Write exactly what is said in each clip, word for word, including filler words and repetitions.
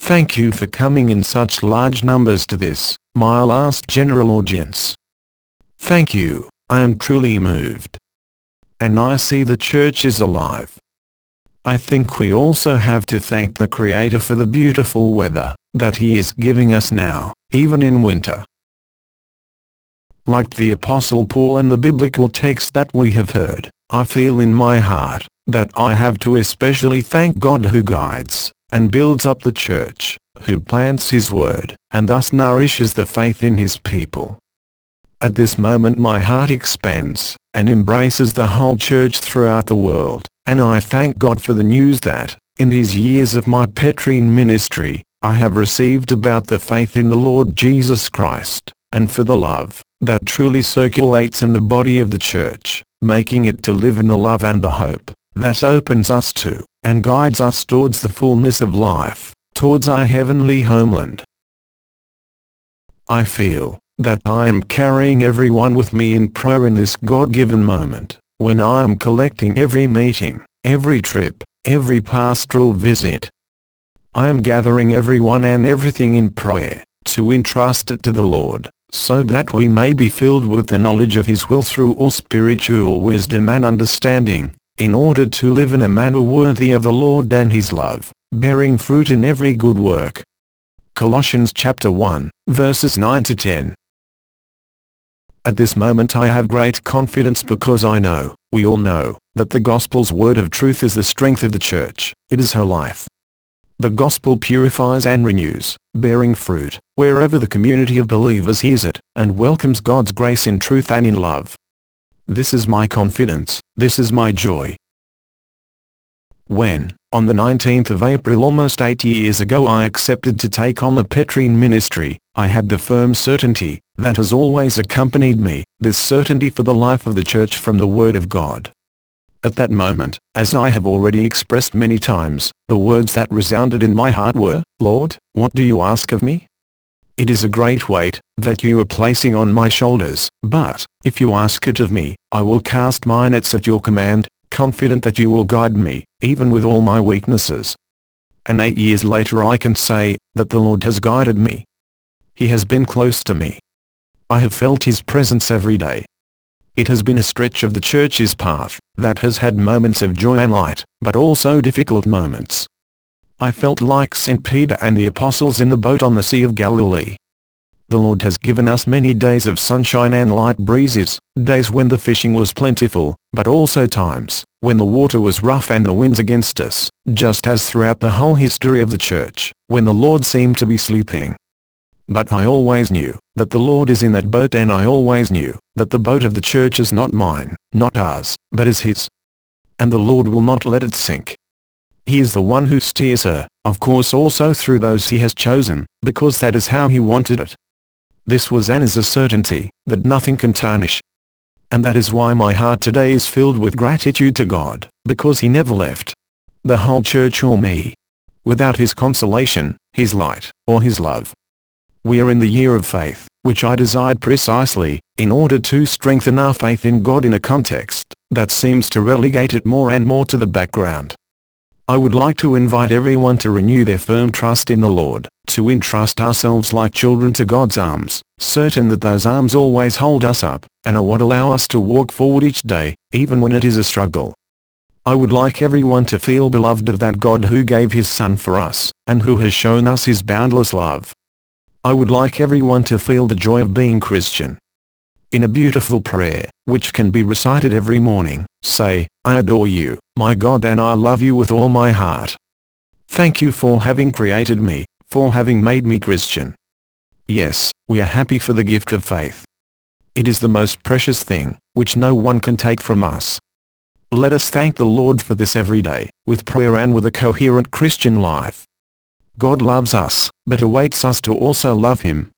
Thank you for coming in such large numbers to this, my last general audience. Thank you, I am truly moved. And I see the church is alive. I think we also have to thank the Creator for the beautiful weather that He is giving us now, even in winter. Like the Apostle Paul and the biblical text that we have heard, I feel in my heart that I have to especially thank God who guides and builds up the church, who plants His word, and thus nourishes the faith in His people. At this moment my heart expands, and embraces the whole church throughout the world, and I thank God for the news that, in these years of my Petrine ministry, I have received about the faith in the Lord Jesus Christ, and for the love that truly circulates in the body of the church, making it to live in the love and the hope that opens us to, and guides us towards the fullness of life, towards our heavenly homeland. I feel that I am carrying everyone with me in prayer in this God-given moment, when I am collecting every meeting, every trip, every pastoral visit. I am gathering everyone and everything in prayer, to entrust it to the Lord, so that we may be filled with the knowledge of His will through all spiritual wisdom and understanding, in order to live in a manner worthy of the Lord and His love, bearing fruit in every good work. Colossians chapter one, verses nine to ten. At this moment I have great confidence because I know, we all know, that the gospel's word of truth is the strength of the church, it is her life. The gospel purifies and renews, bearing fruit, wherever the community of believers hears it, and welcomes God's grace in truth and in love. This is my confidence, this is my joy. When, on the nineteenth of April almost eight years ago I accepted to take on the Petrine ministry, I had the firm certainty that has always accompanied me, this certainty for the life of the church from the Word of God. At that moment, as I have already expressed many times, the words that resounded in my heart were, "Lord, what do you ask of me? It is a great weight that you are placing on my shoulders, but, if you ask it of me, I will cast my nets at your command, confident that you will guide me, even with all my weaknesses." And eight years later I can say, that the Lord has guided me. He has been close to me. I have felt His presence every day. It has been a stretch of the church's path, that has had moments of joy and light, but also difficult moments. I felt like Saint Peter and the apostles in the boat on the Sea of Galilee. The Lord has given us many days of sunshine and light breezes, days when the fishing was plentiful, but also times when the water was rough and the winds against us, just as throughout the whole history of the church, when the Lord seemed to be sleeping. But I always knew that the Lord is in that boat, and I always knew that the boat of the church is not mine, not ours, but is His. And the Lord will not let it sink. He is the one who steers her, of course also through those He has chosen, because that is how He wanted it. This was and is a certainty that nothing can tarnish. And that is why my heart today is filled with gratitude to God, because He never left the whole church or me without His consolation, His light, or His love. We are in the year of faith, which I desired precisely, in order to strengthen our faith in God in a context that seems to relegate it more and more to the background. I would like to invite everyone to renew their firm trust in the Lord, to entrust ourselves like children to God's arms, certain that those arms always hold us up, and are what allow us to walk forward each day, even when it is a struggle. I would like everyone to feel beloved of that God who gave His Son for us, and who has shown us His boundless love. I would like everyone to feel the joy of being Christian. In a beautiful prayer, which can be recited every morning, say, "I adore you, my God, and I love you with all my heart. Thank you for having created me, for having made me Christian." Yes, we are happy for the gift of faith. It is the most precious thing, which no one can take from us. Let us thank the Lord for this every day, with prayer and with a coherent Christian life. God loves us, but awaits us to also love Him.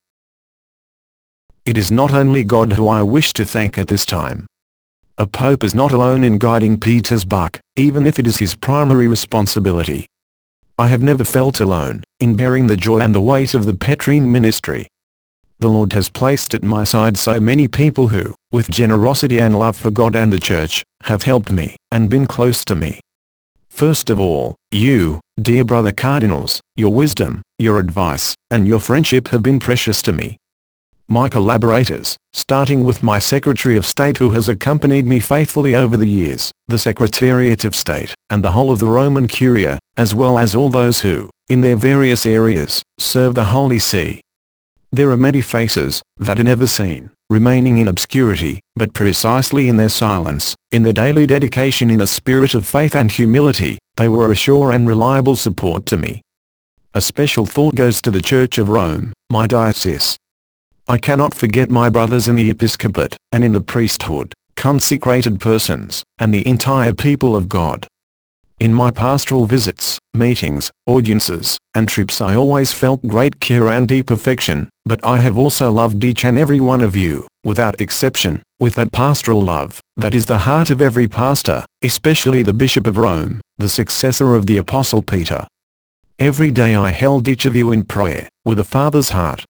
It is not only God who I wish to thank at this time. A pope is not alone in guiding Peter's buck, even if it is his primary responsibility. I have never felt alone in bearing the joy and the weight of the Petrine ministry. The Lord has placed at my side so many people who, with generosity and love for God and the Church, have helped me, and been close to me. First of all, you, dear brother cardinals, your wisdom, your advice, and your friendship have been precious to me. My collaborators, starting with my Secretary of State who has accompanied me faithfully over the years, the Secretariat of State, and the whole of the Roman Curia, as well as all those who, in their various areas, serve the Holy See. There are many faces, that are never seen, remaining in obscurity, but precisely in their silence, in their daily dedication in a spirit of faith and humility, they were a sure and reliable support to me. A special thought goes to the Church of Rome, my diocese. I cannot forget my brothers in the episcopate, and in the priesthood, consecrated persons, and the entire people of God. In my pastoral visits, meetings, audiences, and trips I always felt great care and deep affection, but I have also loved each and every one of you, without exception, with that pastoral love, that is the heart of every pastor, especially the Bishop of Rome, the successor of the Apostle Peter. Every day I held each of you in prayer, with a father's heart.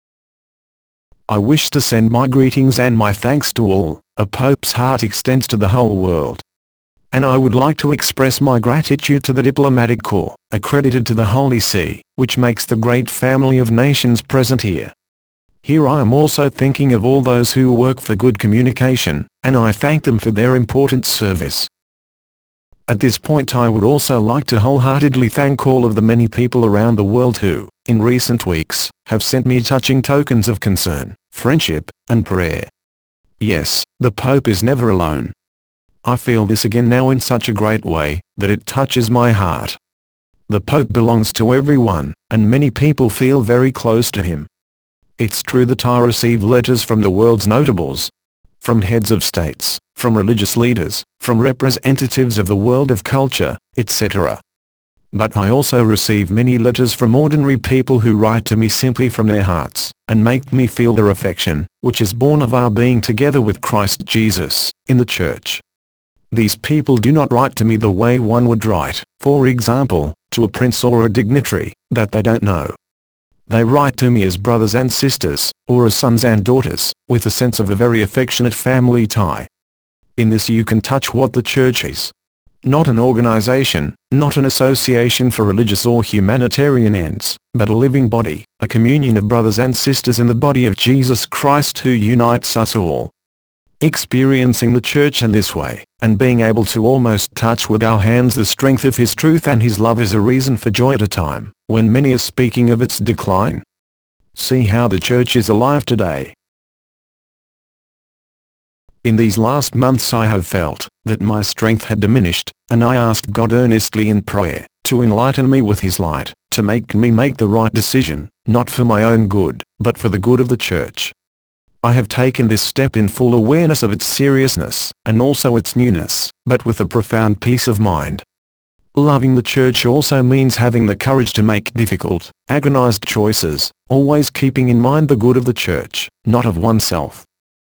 I wish to send my greetings and my thanks to all. A Pope's heart extends to the whole world. And I would like to express my gratitude to the diplomatic corps, accredited to the Holy See, which makes the great family of nations present here. Here I am also thinking of all those who work for good communication, and I thank them for their important service. At this point I would also like to wholeheartedly thank all of the many people around the world who, in recent weeks, have sent me touching tokens of concern, friendship, and prayer. Yes, the Pope is never alone. I feel this again now in such a great way, that it touches my heart. The Pope belongs to everyone, and many people feel very close to him. It's true that I receive letters from the world's notables, from heads of states, from religious leaders, from representatives of the world of culture, et cetera. But I also receive many letters from ordinary people who write to me simply from their hearts, and make me feel their affection, which is born of our being together with Christ Jesus, in the Church. These people do not write to me the way one would write, for example, to a prince or a dignitary, that they don't know. They write to me as brothers and sisters, or as sons and daughters, with a sense of a very affectionate family tie. In this you can touch what the Church is. Not an organization, not an association for religious or humanitarian ends, but a living body, a communion of brothers and sisters in the body of Jesus Christ who unites us all. Experiencing the Church in this way, and being able to almost touch with our hands the strength of His truth and His love is a reason for joy at a time, when many are speaking of its decline. See how the Church is alive today. In these last months I have felt that my strength had diminished, and I asked God earnestly in prayer, to enlighten me with His light, to make me make the right decision, not for my own good, but for the good of the Church. I have taken this step in full awareness of its seriousness, and also its newness, but with a profound peace of mind. Loving the Church also means having the courage to make difficult, agonized choices, always keeping in mind the good of the Church, not of oneself.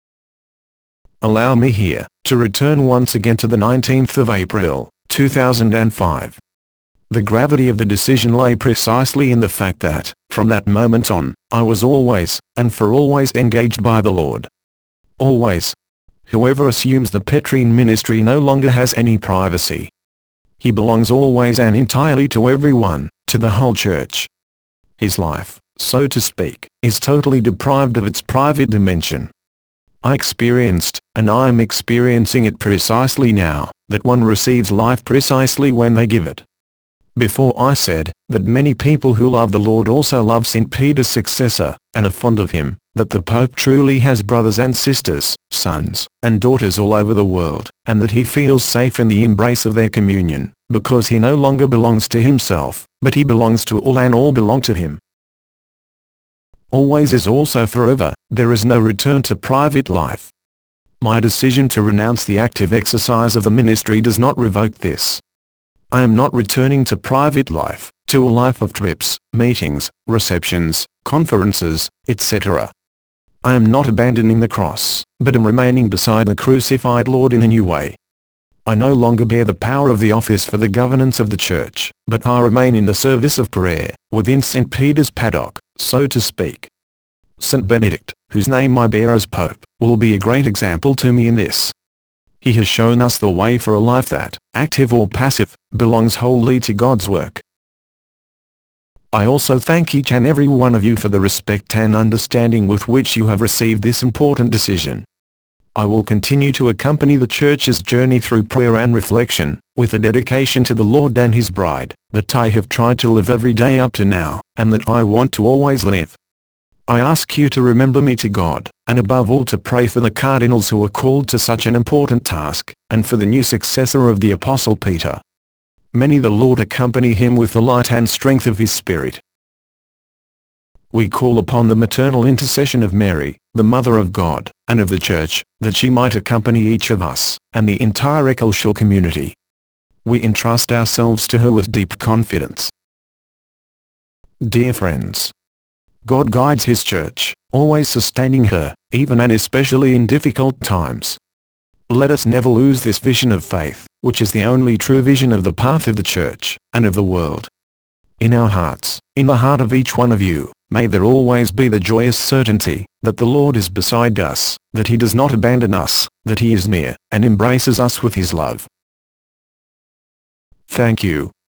Allow me here, to return once again to the nineteenth of April, two thousand five. The gravity of the decision lay precisely in the fact that, from that moment on, I was always, and for always engaged by the Lord. Always. Whoever assumes the Petrine ministry no longer has any privacy. He belongs always and entirely to everyone, to the whole Church. His life, so to speak, is totally deprived of its private dimension. I experienced, and I am experiencing it precisely now, that one receives life precisely when they give it. Before I said, that many people who love the Lord also love Saint Peter's successor, and are fond of him, that the Pope truly has brothers and sisters, sons, and daughters all over the world, and that he feels safe in the embrace of their communion, because he no longer belongs to himself, but he belongs to all and all belong to him. Always is also forever, there is no return to private life. My decision to renounce the active exercise of the ministry does not revoke this. I am not returning to private life, to a life of trips, meetings, receptions, conferences, et cetera. I am not abandoning the cross, but am remaining beside the crucified Lord in a new way. I no longer bear the power of the office for the governance of the Church, but I remain in the service of prayer, within Saint Peter's paddock, so to speak. Saint Benedict, whose name I bear as Pope, will be a great example to me in this. He has shown us the way for a life that, active or passive, belongs wholly to God's work. I also thank each and every one of you for the respect and understanding with which you have received this important decision. I will continue to accompany the Church's journey through prayer and reflection, with a dedication to the Lord and His bride, that I have tried to live every day up to now, and that I want to always live. I ask you to remember me to God, and above all to pray for the cardinals who are called to such an important task, and for the new successor of the Apostle Peter. May the Lord accompany him with the light and strength of His Spirit. We call upon the maternal intercession of Mary, the Mother of God, and of the Church, that she might accompany each of us, and the entire ecclesial community. We entrust ourselves to her with deep confidence. Dear friends, God guides His Church, always sustaining her, even and especially in difficult times. Let us never lose this vision of faith, which is the only true vision of the path of the Church, and of the world. In our hearts, in the heart of each one of you, may there always be the joyous certainty, that the Lord is beside us, that He does not abandon us, that He is near, and embraces us with His love. Thank you.